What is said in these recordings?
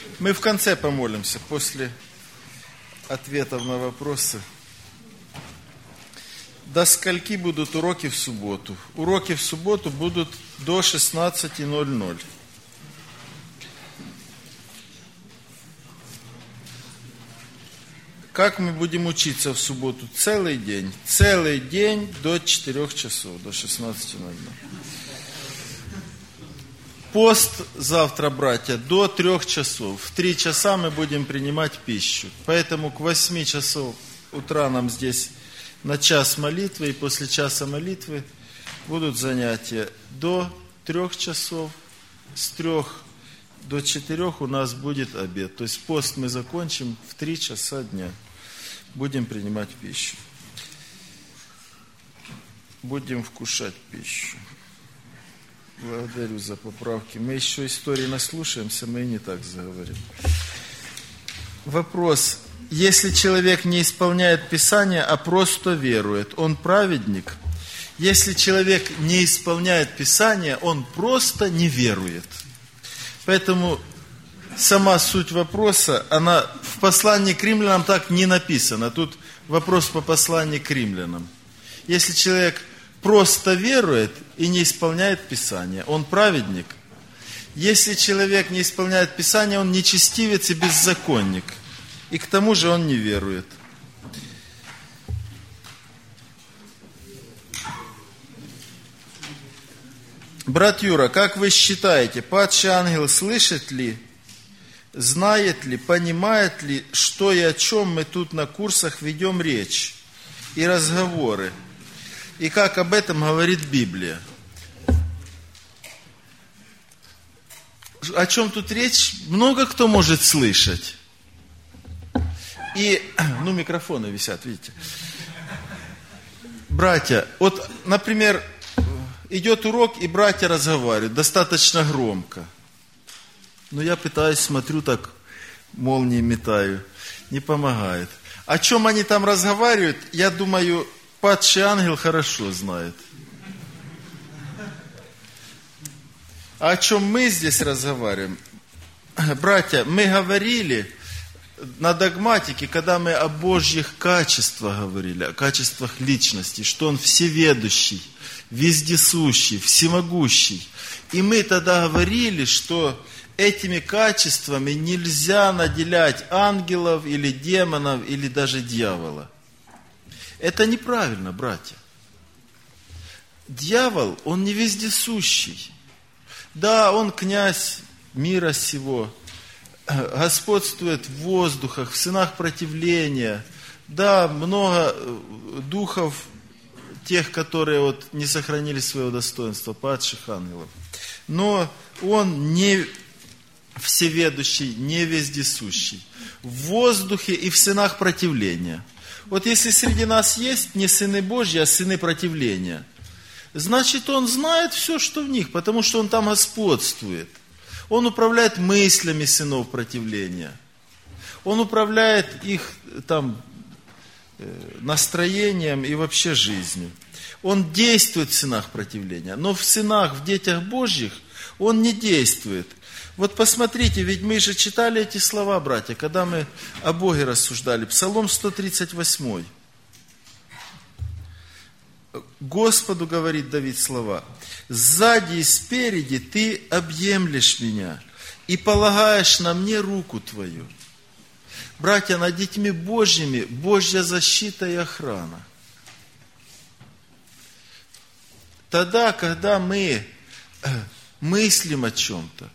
Мы в конце помолимся, после ответов на вопросы. До скольки будут уроки в субботу? Уроки в субботу будут до 16:00. Как мы будем учиться в субботу? Целый день. Целый день до 4 часов, до 16:00. Пост завтра, братья, до 3 часов. В 3 часа мы будем принимать пищу. Поэтому к 8 часов утра нам здесь на час молитвы, и после часа молитвы будут занятия до 3 часов. С 3 до 4 у нас будет обед. То есть пост мы закончим в 3 часа дня. Будем принимать пищу. Будем вкушать пищу. Благодарю за поправки. Мы еще истории наслушаемся, мы и не так заговорим. Вопрос. Если человек не исполняет Писание, а просто верует, он праведник? Если человек не исполняет Писание, он просто не верует. Поэтому сама суть вопроса, она в послании к римлянам так не написана. Тут вопрос по посланию к римлянам. Если человек просто верует и не исполняет Писание, он праведник. Если человек не исполняет Писание, он нечестивец и беззаконник. И к тому же он не верует. Брат Юра, как вы считаете, падший ангел слышит ли, знает ли, понимает ли, что и о чем мы тут на курсах ведем речь и разговоры? И как об этом говорит Библия? О чем тут речь? Много кто может слышать. И, микрофоны висят, видите. Братья, вот, например, идет урок, и братья разговаривают достаточно громко. Но я пытаюсь, смотрю так, молнии метаю. Не помогает. О чем они там разговаривают, я думаю, падший ангел хорошо знает. А о чем мы здесь разговариваем? Братья, мы говорили на догматике, когда мы о Божьих качествах говорили, о качествах личности, что Он всеведущий, вездесущий, всемогущий. И мы тогда говорили, что этими качествами нельзя наделять ангелов или демонов, или даже дьявола. Это неправильно, братья. Дьявол, он не вездесущий. Да, он князь мира сего, господствует в воздухах, в сынах противления. Да, много духов, тех, которые не сохранили своего достоинства, падших ангелов. Но он не всеведущий, не вездесущий. В воздухе и в сынах противления. Вот если среди нас есть не сыны Божьи, а сыны противления, значит, он знает все, что в них, потому что он там господствует. Он управляет мыслями сынов противления. Он управляет их там настроением и вообще жизнью. Он действует в сынах противления, но в сынах, в детях Божьих он не действует. Вот посмотрите, ведь мы же читали эти слова, братья, когда мы о Боге рассуждали. Псалом 138. Господу говорит Давид слова: «Сзади и спереди ты объемлешь меня и полагаешь на мне руку твою». Братья, над детьми Божьими Божья защита и охрана. Тогда, когда мы мыслим о чем-то,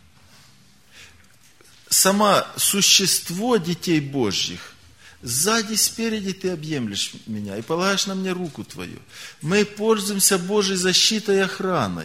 само существо детей Божьих, сзади, спереди ты объемлешь меня и полагаешь на мне руку твою. Мы пользуемся Божьей защитой и охраной.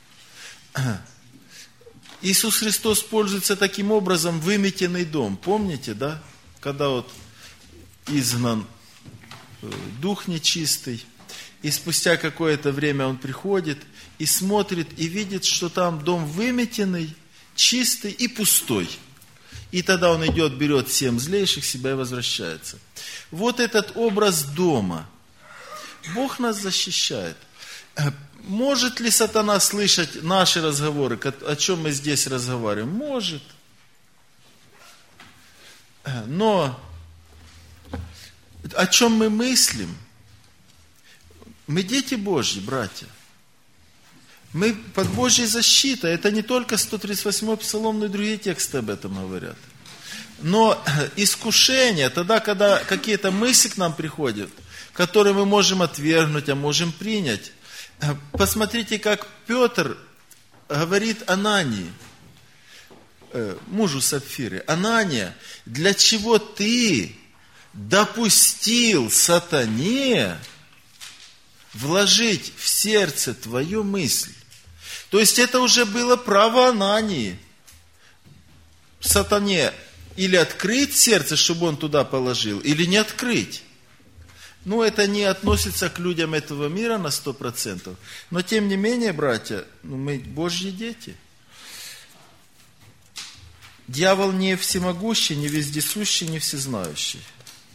Иисус Христос пользуется таким образом выметенный дом. Помните, да? Когда изгнан дух нечистый, и спустя какое-то время он приходит и смотрит, и видит, что там дом выметенный, чистый и пустой. И тогда он идет, берет 7 злейших себя и возвращается. Вот этот образ дома. Бог нас защищает. Может ли сатана слышать наши разговоры, о чем мы здесь разговариваем? Может. Но о чем мы мыслим? Мы дети Божьи, братья. Мы под Божьей защитой. Это не только 138-й Псалом, но и другие тексты об этом говорят. Но искушение, тогда, когда какие-то мысли к нам приходят, которые мы можем отвергнуть, а можем принять. Посмотрите, как Петр говорит Анании, мужу Сапфиры: Анания, для чего ты допустил сатане вложить в сердце твою мысль? То есть это уже было право Анании. Сатане или открыть сердце, чтобы он туда положил, или не открыть. Ну, это не относится к людям этого мира на 100%. Но, тем не менее, братья, мы Божьи дети. Дьявол не всемогущий, не вездесущий, не всезнающий.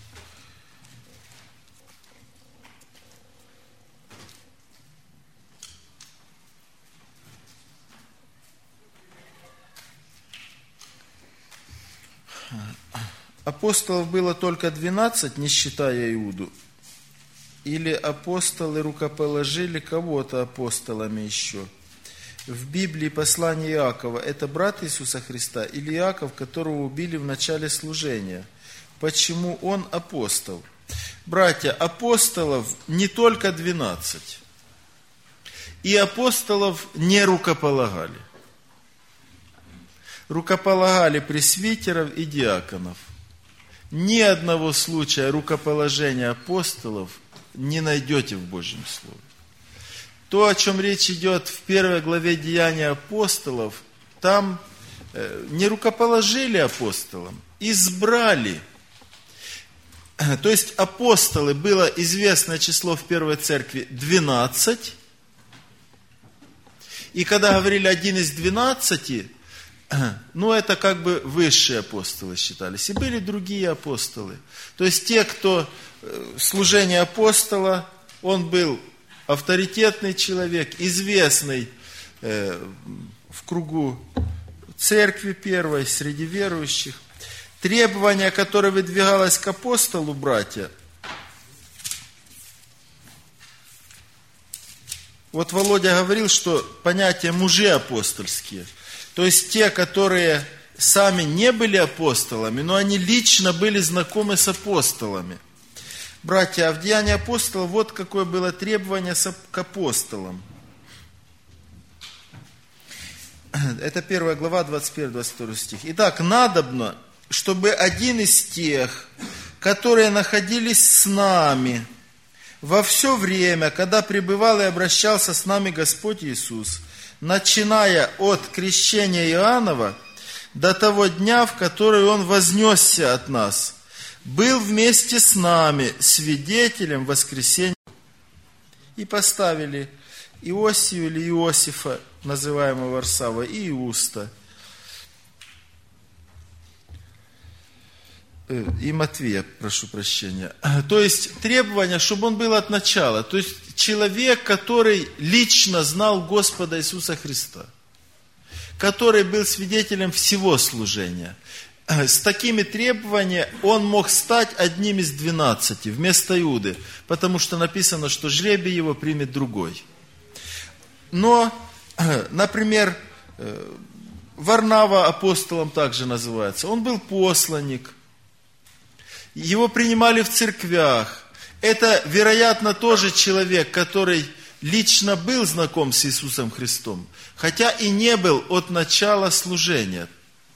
Апостолов было только 12, не считая Иуду. Или апостолы рукоположили кого-то апостолами еще. В Библии послание Иакова — это брат Иисуса Христа или Иаков, которого убили в начале служения? Почему он апостол? Братья, апостолов не только 12. И апостолов не рукополагали. Рукополагали пресвитеров и диаконов. Ни одного случая рукоположения апостолов не найдете в Божьем Слове. То, о чем речь идет в 1 главе Деяния апостолов, там не рукоположили апостолам, избрали. То есть апостолы, было известное число в первой церкви 12. И когда говорили один из 12, ну, это как бы высшие апостолы считались. И были другие апостолы. То есть те, кто служение апостола, он был авторитетный человек, известный в кругу церкви первой, среди верующих. Требование, которое выдвигалось к апостолу, братья, вот Володя говорил, что понятие мужи апостольские, то есть те, которые сами не были апостолами, но они лично были знакомы с апостолами. Братья, а в Деянии апостолов вот какое было требование к апостолам. Это 1 глава, 21-22 стих. Итак, надобно, чтобы один из тех, которые находились с нами во все время, когда пребывал и обращался с нами Господь Иисус, начиная от крещения Иоаннова до того дня, в который Он вознесся от нас, был вместе с нами свидетелем воскресения. И поставили Иосию или Иосифа, называемого Варсава, и Иуста, и Матвея, прошу прощения. То есть требование, чтобы он был от начала. То есть человек, который лично знал Господа Иисуса Христа, который был свидетелем всего служения. С такими требованиями он мог стать одним из 12 вместо Иуды, потому что написано, что жребий его примет другой. Но, например, Варнава апостолом также называется. Он был посланник. Его принимали в церквях. Это, вероятно, тоже человек, который лично был знаком с Иисусом Христом, хотя и не был от начала служения.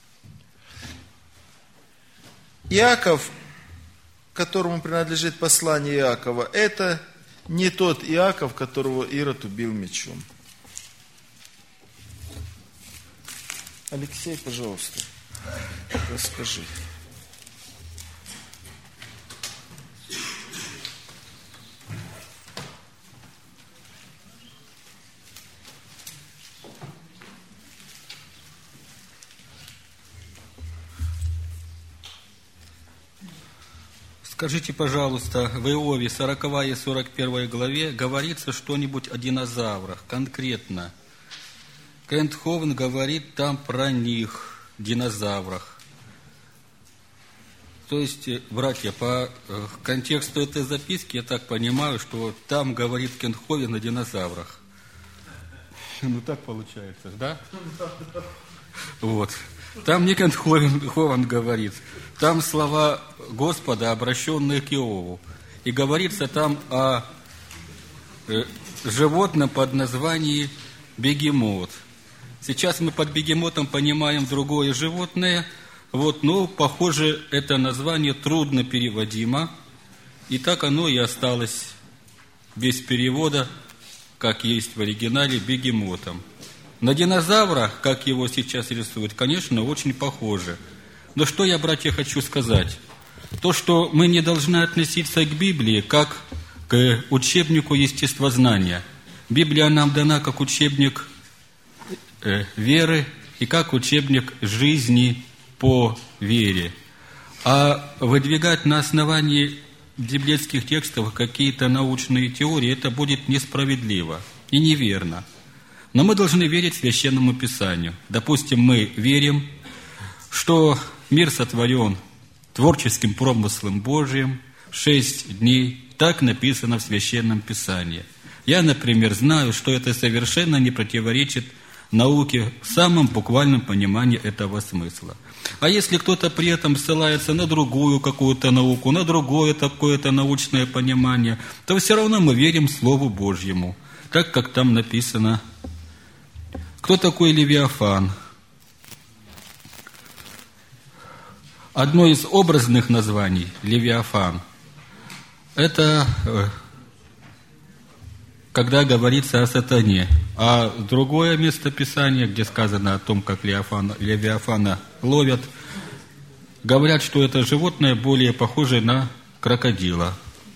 Иаков, которому принадлежит послание Иакова, это не тот Иаков, которого Ирод убил мечом. Алексей, пожалуйста, расскажи. Скажите, пожалуйста, в Иове 40 и 41 главе говорится что-нибудь о динозаврах, конкретно. Кент Ховен говорит там про них, динозаврах. То есть, братья, по контексту этой записки, я так понимаю, что там говорит Кентховен о динозаврах. Ну, так получается, да? Вот. Там не Кентховен говорит. Там слова Господа, обращенные к Иову. И говорится там о животном под названием бегемот. Сейчас мы под бегемотом понимаем другое животное. Вот, но, похоже, это название трудно переводимо. И так оно и осталось без перевода, как есть в оригинале, бегемотом. На динозавра, как его сейчас рисуют, конечно, очень похоже. Но что я, братья, хочу сказать? То, что мы не должны относиться к Библии как к учебнику естествознания. Библия нам дана как учебник веры и как учебник жизни по вере. А выдвигать на основании библейских текстов какие-то научные теории, это будет несправедливо и неверно. Но мы должны верить Священному Писанию. Допустим, мы верим, что мир сотворен творческим промыслом Божьим 6 дней. Так написано в Священном Писании. Я, например, знаю, что это совершенно не противоречит науке в самом буквальном понимании этого смысла. А если кто-то при этом ссылается на другую какую-то науку, на другое такое-то научное понимание, то все равно мы верим Слову Божьему, так как там написано. Кто такой Левиафан? Одно из образных названий Левиафан – это когда говорится о сатане. А другое место Писания, где сказано о том, как Левиафана ловят, говорят, что это животное более похоже на крокодила.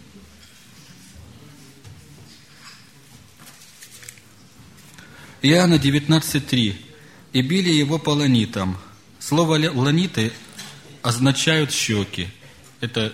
Иоанна 19:3. «И били его по ланитам». Слово «ланиты» означают «щеки». Это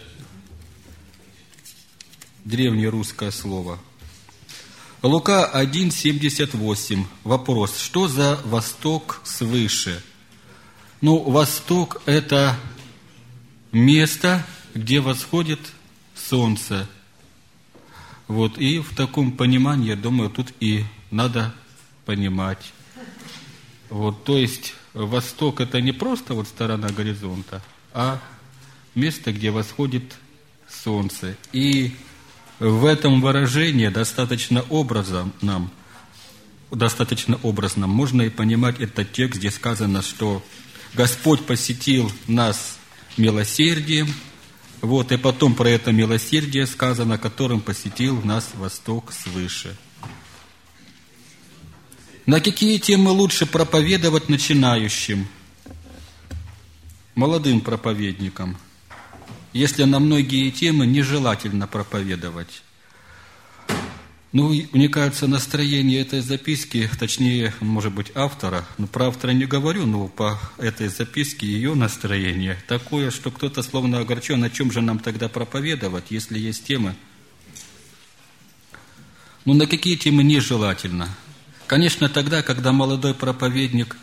древнерусское слово. Лука 1:78. Вопрос. Что за восток свыше? Восток – это место, где восходит солнце. Вот, и в таком понимании, я думаю, тут и надо понимать. Вот, то есть, восток – это не просто сторона горизонта, а место, где восходит солнце. И в этом выражении достаточно образно можно и понимать этот текст, где сказано, что Господь посетил нас милосердием, вот, и потом про это милосердие сказано, которым посетил нас восток свыше. На какие темы лучше проповедовать начинающим, молодым проповедникам, если на многие темы нежелательно проповедовать? Мне кажется, настроение этой записки, точнее, может быть, автора, про автора не говорю, но по этой записке ее настроение такое, что кто-то словно огорчен, о чем же нам тогда проповедовать, если есть темы. На какие темы нежелательно? Конечно, тогда, когда молодой проповедник,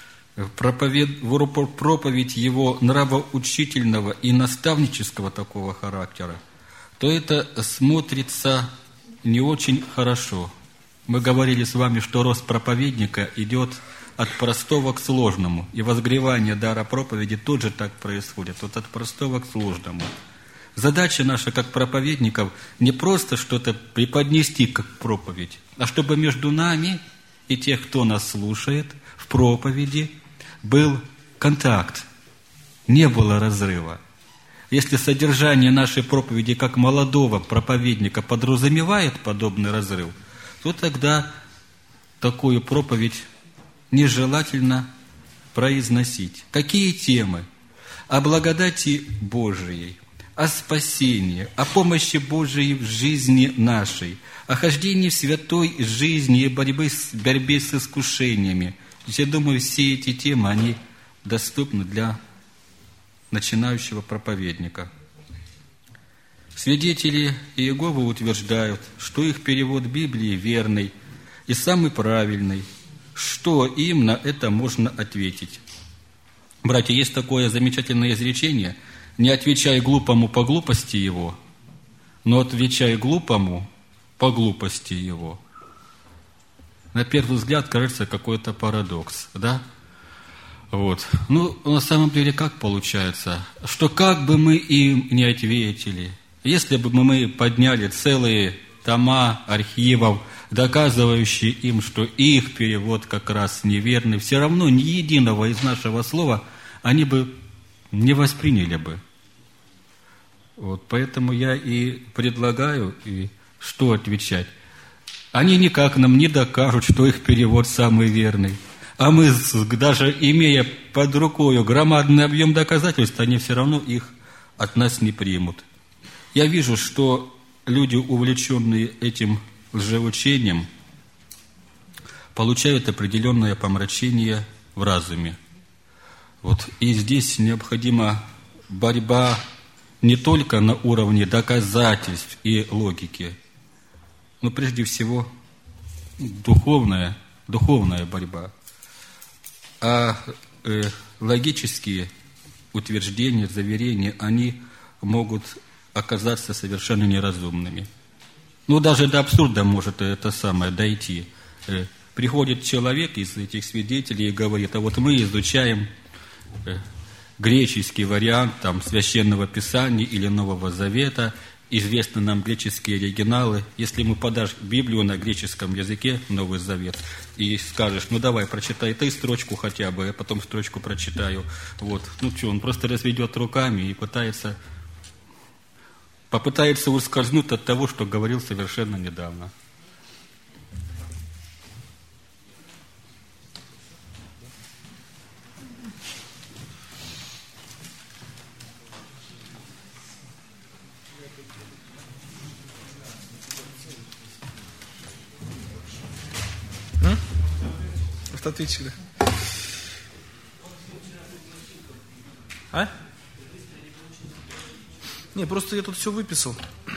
проповедь его нравоучительного и наставнического такого характера, то это смотрится не очень хорошо. Мы говорили с вами, что рост проповедника идет от простого к сложному, и возгревание дара проповеди тоже так происходит, от простого к сложному. Задача наша, как проповедников, не просто что-то преподнести как проповедь, а чтобы между нами и тех, кто нас слушает, в проповеди был контакт, не было разрыва. Если содержание нашей проповеди как молодого проповедника подразумевает подобный разрыв, то тогда такую проповедь нежелательно произносить. Какие темы? О благодати Божией, о спасении, о помощи Божией в жизни нашей, о хождении в святой жизни и борьбе с искушениями. Я думаю, все эти темы, они доступны для начинающего проповедника. Свидетели Иеговы утверждают, что их перевод Библии верный и самый правильный. Что им на это можно ответить? Братья, есть такое замечательное изречение: Не отвечай глупому по глупости его, но отвечай глупому по глупости его. На первый взгляд кажется какой-то парадокс, да? Вот. Ну, на самом деле, как получается? Что как бы мы им не ответили, если бы мы подняли целые тома архивов, доказывающие им, что их перевод как раз неверный, все равно ни единого из нашего слова они бы не восприняли бы. Вот, поэтому я и предлагаю, и что отвечать. Они никак нам не докажут, что их перевод самый верный. А мы, даже имея под рукой громадный объем доказательств, они все равно их от нас не примут. Я вижу, что люди, увлеченные этим лжеучением, получают определенное помрачение в разуме. Вот. И здесь необходима борьба не только на уровне доказательств и логики, но прежде всего духовная борьба. А логические утверждения, заверения, они могут оказаться совершенно неразумными. Ну, даже до абсурда может это самое дойти. Приходит человек из этих свидетелей и говорит: а вот мы изучаем греческий вариант там, Священного Писания или Нового Завета, известны нам греческие оригиналы. Если ему подашь Библию на греческом языке, Новый Завет, и скажешь: ну давай, прочитай ты строчку хотя бы, я потом строчку прочитаю. Вот. Ну что, он просто разведет руками и попытается ускользнуть от того, что говорил совершенно недавно. Ответили. А? Не, просто я тут все выписал.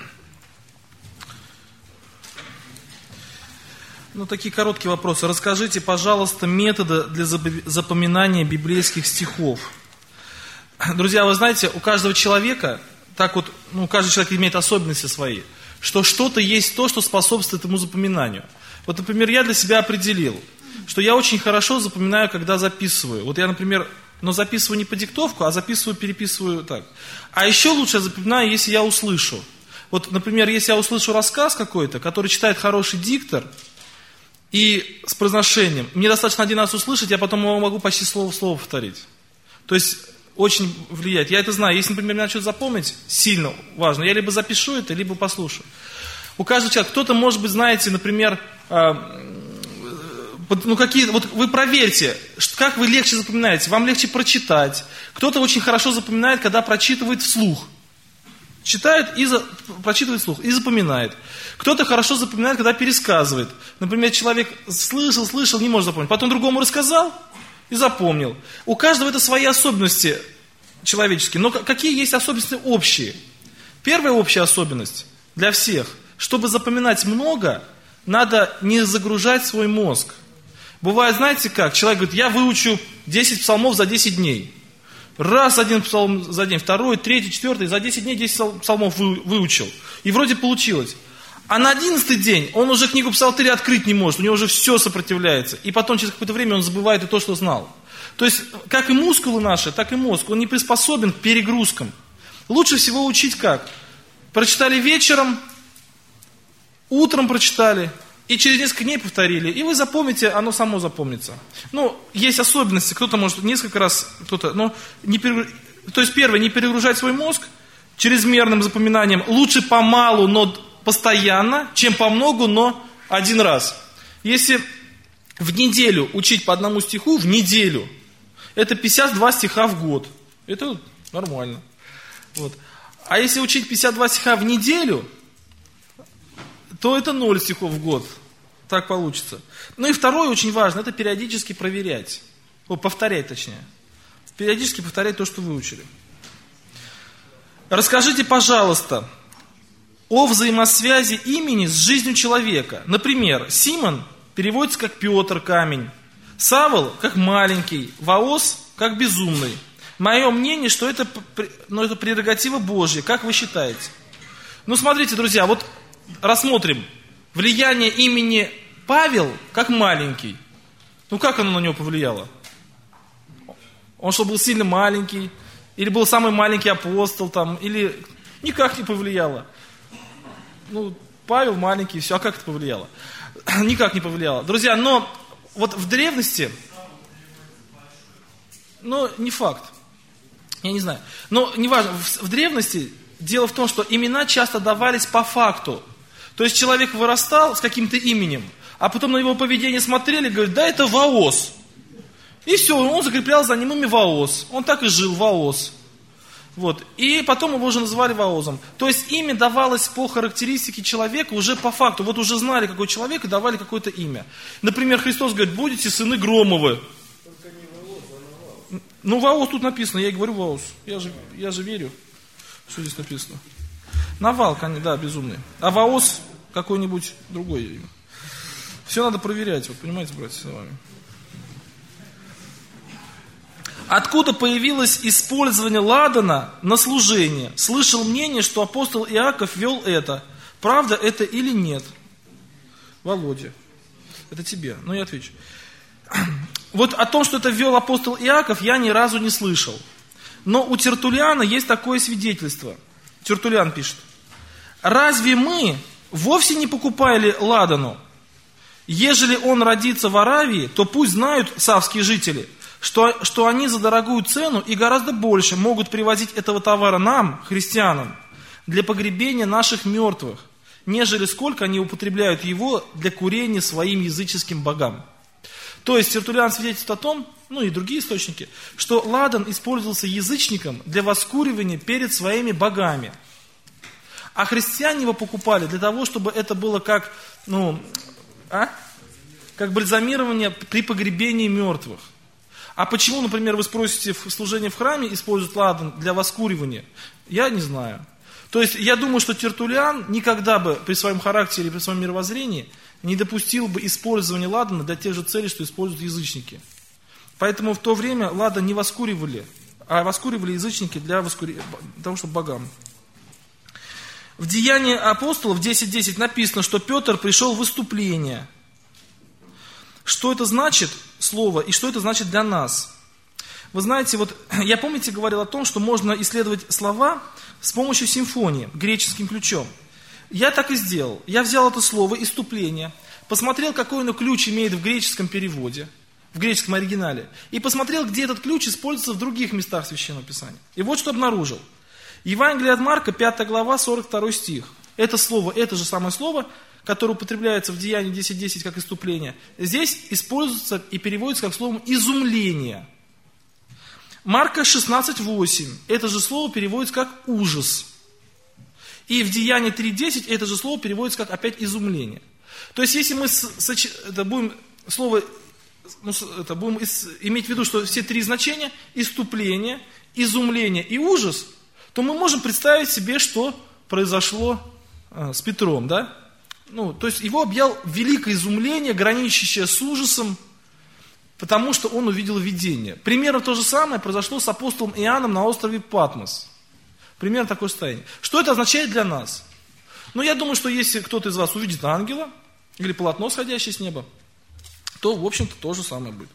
Ну, такие короткие вопросы. Расскажите, пожалуйста, методы для запоминания библейских стихов. Друзья, вы знаете, у каждого человека, так вот, ну, каждый человек имеет особенности свои, что что-то есть то, что способствует ему запоминанию. Вот, например, я для себя определил, что я очень хорошо запоминаю, когда записываю. Вот я, например, но записываю не по диктовку, а записываю, переписываю так. А еще лучше я запоминаю, если я услышу. Вот, например, если я услышу рассказ какой-то, который читает хороший диктор, и с произношением, мне достаточно один раз услышать, я потом его могу почти слово в слово повторить. То есть, очень влияет. Я это знаю. Если, например, мне надо что-то запомнить, сильно важно, я либо запишу это, либо послушаю. У каждого человека, кто-то, может быть, знаете, например, вот вы проверьте, как вы легче запоминаете. Вам легче прочитать. Кто-то очень хорошо запоминает, когда прочитывает вслух. Читает и прочитывает вслух и запоминает. Кто-то хорошо запоминает, когда пересказывает. Например, человек слышал, не может запомнить. Потом другому рассказал и запомнил. У каждого это свои особенности человеческие. Но какие есть особенности общие? Первая общая особенность для всех. Чтобы запоминать много, надо не загружать свой мозг. Бывает, знаете как, человек говорит: я выучу 10 псалмов за 10 дней. Раз один псалм за день, второй, третий, четвертый, за 10 дней 10 псалмов выучил. И вроде получилось. А на 11-й день он уже книгу Псалтыря открыть не может, у него уже все сопротивляется. И потом через какое-то время он забывает и то, что знал. То есть, как и мускулы наши, так и мозг, он не приспособен к перегрузкам. Лучше всего учить как? Прочитали вечером, утром прочитали, и через несколько дней повторили, и вы запомните, оно само запомнится. Ну, есть особенности, кто-то может несколько раз, кто-то, но то есть первое, не перегружать свой мозг чрезмерным запоминанием, лучше помалу, но постоянно, чем помногу, но один раз. Если в неделю учить по одному стиху, в неделю, это 52 стиха в год, это нормально. Вот. А если учить 52 стиха в неделю, то это 0 стихов в год. Так получится. Ну и второе очень важно, это периодически проверять. Повторять точнее. Периодически повторять то, что выучили. Расскажите, пожалуйста, о взаимосвязи имени с жизнью человека. Например, Симон переводится как Петр, камень. Савл как маленький, Ваос как безумный. Мое мнение, что это прерогатива Божья. Как вы считаете? Ну, смотрите, друзья, вот рассмотрим влияние имени Павел как маленький. Ну, как оно на него повлияло? Он что, был сильно маленький? Или был самый маленький апостол там? Или никак не повлияло? Ну, Павел маленький, все, а как это повлияло? Никак не повлияло. Друзья, но вот в древности, ну, не факт. Я не знаю. Но неважно, в древности дело в том, что имена часто давались по факту. То есть человек вырастал с каким-то именем, а потом на его поведение смотрели и говорят, да это Ваос. И все, он закреплял за ним имя Ваос. Он так и жил, Ваос. Вот. И потом его уже называли Ваозом. То есть имя давалось по характеристике человека уже по факту. Вот уже знали, какой человек, и давали какое-то имя. Например, Христос говорит, будете сыны Громовы. Ну, Ваос тут написано, я и говорю Ваос. Я же верю, что здесь написано. Навал, да, безумный. А Ваос какой-нибудь другой имя. Все надо проверять, вот понимаете, братья, с вами. Откуда появилось использование ладана на служение? Слышал мнение, что апостол Иаков вел это. Правда это или нет? Володя, это тебе, но я отвечу. Вот о том, что это вел апостол Иаков, я ни разу не слышал. Но у Тертуллиана есть такое свидетельство. Тертуллиан пишет. Разве мы вовсе не покупали ладану? Ежели он родится в Аравии, то пусть знают савские жители, что они за дорогую цену и гораздо больше могут привозить этого товара нам, христианам, для погребения наших мертвых, нежели сколько они употребляют его для курения своим языческим богам. То есть Тертуллиан свидетельствует о том, ну и другие источники, что ладан использовался язычником для воскуривания перед своими богами. А христиане его покупали для того, чтобы это было как, как бальзамирование при погребении мертвых. А почему, например, вы спросите, в служении в храме используют ладан для воскуривания? Я не знаю. То есть я думаю, что Тертуллиан никогда бы при своем характере, при своем мировоззрении не допустил бы использования ладана для тех же целей, что используют язычники. Поэтому в то время ладан не воскуривали, а воскуривали язычники для того, чтобы богам. В Деянии апостолов 10:10 написано, что Петр пришел в выступление. Что это значит, слово, и что это значит для нас? Вы знаете, вот я, помните, говорил о том, что можно исследовать слова с помощью симфонии, греческим ключом. Я так и сделал. Я взял это слово «иступление», посмотрел, какой оно ключ имеет в греческом переводе, в греческом оригинале, и посмотрел, где этот ключ используется в других местах Священного Писания. И вот что обнаружил. Евангелие от Марка, 5 глава, 42 стих. Это слово, это же самое слово, которое употребляется в Деянии 10:10 как иступление, здесь используется и переводится как словом «изумление». Марка 16:8. Это же слово переводится как «ужас». И в Деянии 3:10 это же слово переводится как опять «изумление». То есть, если мы будем иметь в виду, что все три значения – иступление, изумление и ужас, то мы можем представить себе, что произошло с Петром, да? То есть его объял великое изумление, граничащее с ужасом, потому что он увидел видение. Примерно то же самое произошло с апостолом Иоанном на острове Патмос. Примерно такое состояние. Что это означает для нас? Я думаю, что если кто-то из вас увидит ангела или полотно, сходящее с неба, то, в общем-то, то же самое будет.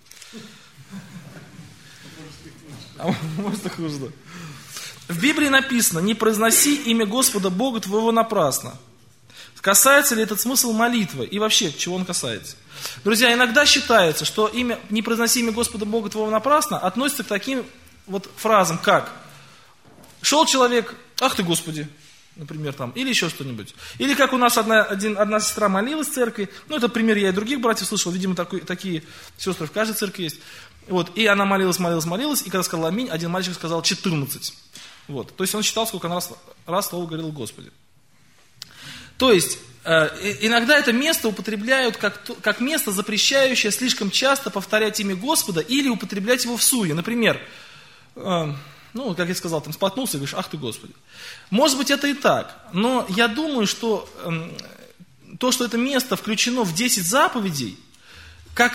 А может, так хуже, да. В Библии написано: «Не произноси имя Господа Бога твоего напрасно». Касается ли этот смысл молитвы? И вообще, чего он касается? Друзья, иногда считается, что «не произноси имя Господа Бога твоего напрасно» относится к таким вот фразам, как «шел человек, ах ты Господи», например, там, или еще что-нибудь. Или как у нас одна сестра молилась в церкви, это пример я и других братьев слышал, видимо, такие сестры в каждой церкви есть. И она молилась, и когда сказала аминь, один мальчик сказал 14. То есть он считал, сколько он раз слово говорил Господи. То есть, иногда это место употребляют как место, запрещающее слишком часто повторять имя Господа или употреблять его в суе. Например, как я сказал, споткнулся и говоришь, ах ты Господи. Может быть, это и так, но я думаю, что то, что это место включено в 10 заповедей, как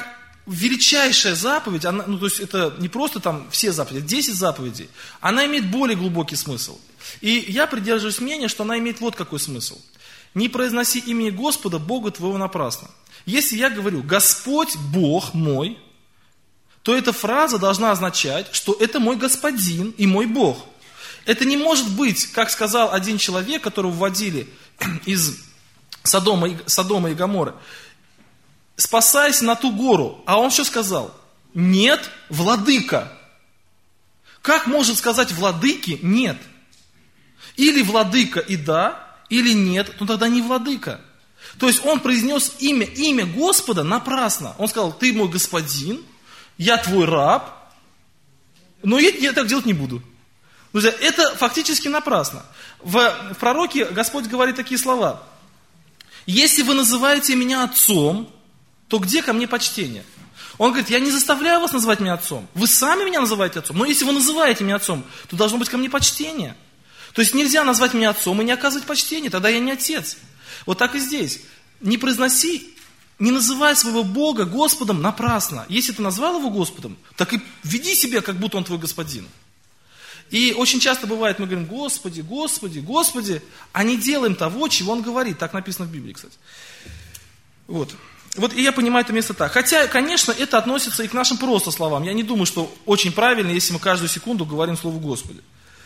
величайшая заповедь, она, то есть это не просто там все заповеди, 10 заповедей, она имеет более глубокий смысл. И я придерживаюсь мнения, что она имеет вот какой смысл. Не произноси имени Господа, Бога твоего напрасно. Если я говорю «Господь, Бог мой», то эта фраза должна означать, что это мой Господин и мой Бог. Это не может быть, как сказал один человек, которого вводили из Содома и Гоморры, спасайся на ту гору. А он что сказал? Нет, владыка. Как может сказать владыке нет? Или владыка и да, или нет, но тогда не владыка. То есть он произнес имя Господа напрасно. Он сказал, ты мой господин, я твой раб, но я так делать не буду. Друзья, это фактически напрасно. В пророке Господь говорит такие слова. Если вы называете меня отцом, то где ко мне почтение? Он говорит, я не заставляю вас называть меня отцом. Вы сами меня называете отцом. Но если вы называете меня отцом, то должно быть ко мне почтение. То есть нельзя назвать меня отцом и не оказывать почтение, тогда я не отец. Вот так и здесь. Не называй своего Бога Господом напрасно. Если ты назвал его Господом, так и веди себя, как будто он твой господин. И очень часто бывает, мы говорим, Господи, Господи, Господи, а не делаем того, чего он говорит. Так написано в Библии, кстати. Вот и я понимаю это место так. Хотя, конечно, это относится и к нашим просто словам. Я не думаю, что очень правильно, если мы каждую секунду говорим слово Господи.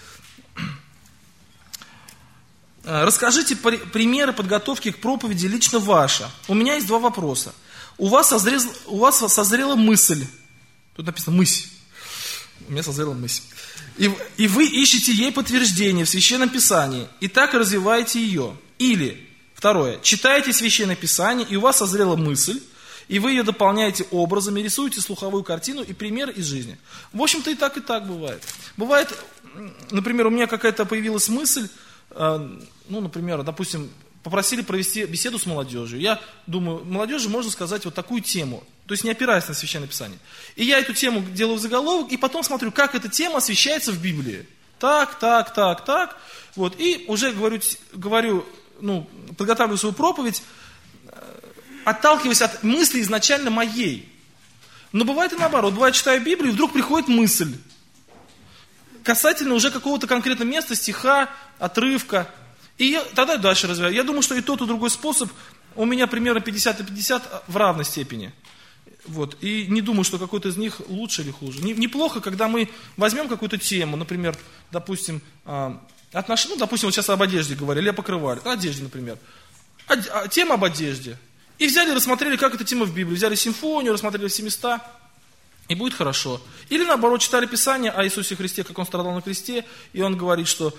Расскажите примеры подготовки к проповеди лично ваша. У меня есть 2 вопроса. У вас созрела мысль. Тут написано «мысль». У меня созрела мысль. И вы ищете ей подтверждение в Священном Писании. И так развиваете ее. Или, второе, читаете Священное Писание, и у вас созрела мысль, и вы ее дополняете образами, рисуете слуховую картину и примеры из жизни. В общем-то и так бывает. Бывает, например, у меня какая-то появилась мысль, например, допустим, попросили провести беседу с молодежью. Я думаю, молодежи можно сказать вот такую тему, то есть не опираясь на Священное Писание. И я эту тему делаю в заголовок, и потом смотрю, как эта тема освещается в Библии. Так. Вот, и уже говорю, подготавливаю свою проповедь, отталкиваясь от мысли изначально моей. Но бывает и наоборот. Бывает, читаю Библию, и вдруг приходит мысль. Касательно уже какого-то конкретного места, стиха, отрывка. И я тогда дальше развиваю. Я думаю, что и тот, и другой способ у меня примерно 50 на 50 в равной степени. Вот. И не думаю, что какой-то из них лучше или хуже. Неплохо, когда мы возьмем какую-то тему, например, допустим, допустим, вот сейчас об одежде говорили, или о покрывале, о одежде, например. Тема об одежде. И взяли, рассмотрели, как эта тема в Библии. Взяли симфонию, рассмотрели все места. И будет хорошо. Или наоборот, читали Писание о Иисусе Христе, как Он страдал на кресте, и Он говорит, что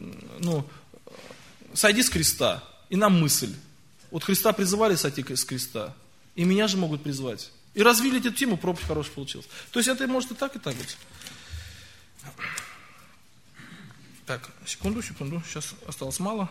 сойди с креста. И нам мысль. Вот Христа призывали сойти с креста, и меня же могут призвать. И развили эту тему, проповедь хорошая получилась. То есть это может и так быть. Так, секунду, сейчас осталось мало.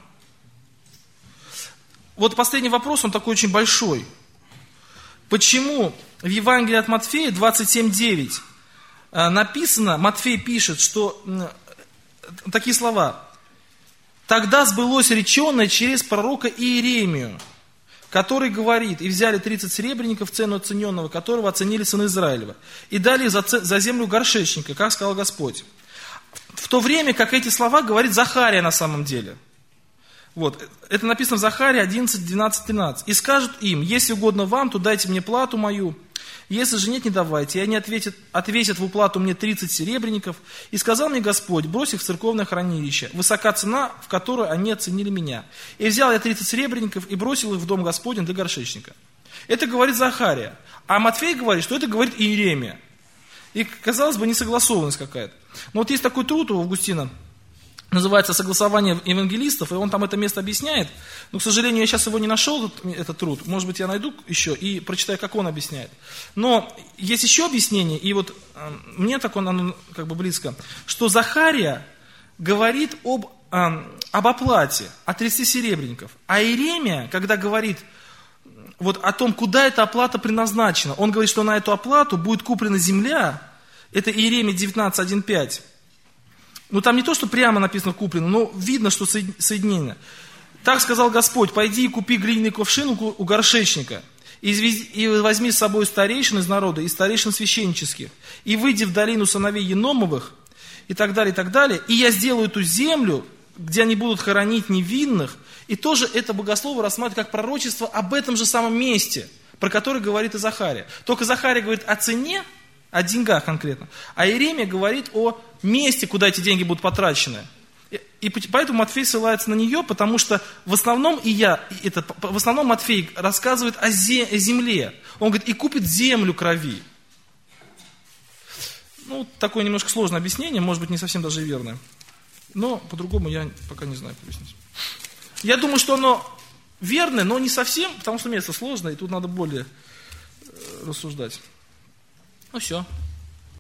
Вот последний вопрос, он такой очень большой. Почему в Евангелии от Матфея 27:9 написано, Матфей пишет, что такие слова. Тогда сбылось реченное через пророка Иеремию, который говорит, и взяли 30 серебряников, цену оцененного которого оценили сыны Израилева, и дали за землю горшечника, как сказал Господь. В то время, как эти слова говорит Захария на самом деле. Вот, это написано в Захарии 11, 12, 13. «И скажут им, если угодно вам, то дайте мне плату мою, если же нет, не давайте. И они отвесят в уплату мне 30 серебряников. И сказал мне Господь, брось их в церковное хранилище, высока цена, в которую они оценили меня. И взял я 30 серебряников и бросил их в дом Господень для горшечника». Это говорит Захария. А Матфей говорит, что это говорит Иеремия. И, казалось бы, несогласованность какая-то. Но вот есть такой труд у Августина, называется «Согласование евангелистов», и он там это место объясняет. Но, к сожалению, я сейчас его не нашел, этот труд. Может быть, я найду еще и прочитаю, как он объясняет. Но есть еще объяснение, и вот мне так оно как бы близко, что Захария говорит об оплате, о 30 серебряников. А Иеремия, когда говорит вот о том, куда эта оплата предназначена, он говорит, что на эту оплату будет куплена земля. Это Иеремия 19:1-5. Ну, там не то, что прямо написано «куплено», но видно, что соединение. «Так сказал Господь, пойди и купи глиняный ковшин у горшечника, и возьми с собой старейшин из народа и старейшин священнических, и выйди в долину сыновей Еномовых, и так далее, и я сделаю эту землю, где они будут хоронить невинных, и тоже это богословы рассматривают как пророчество об этом же самом месте, про которое говорит и Захария. Только Захария говорит о цене, о деньгах конкретно, а Иеремия говорит о месте, куда эти деньги будут потрачены. И поэтому Матфей ссылается на нее, потому что в основном Матфей рассказывает о земле. Он говорит, и купит землю крови. Ну, такое немножко сложное объяснение, может быть, не совсем даже верное. Но по-другому я пока не знаю, как объяснить. Я думаю, что оно верное, но не совсем, потому что место сложное, и тут надо более рассуждать. Ну все.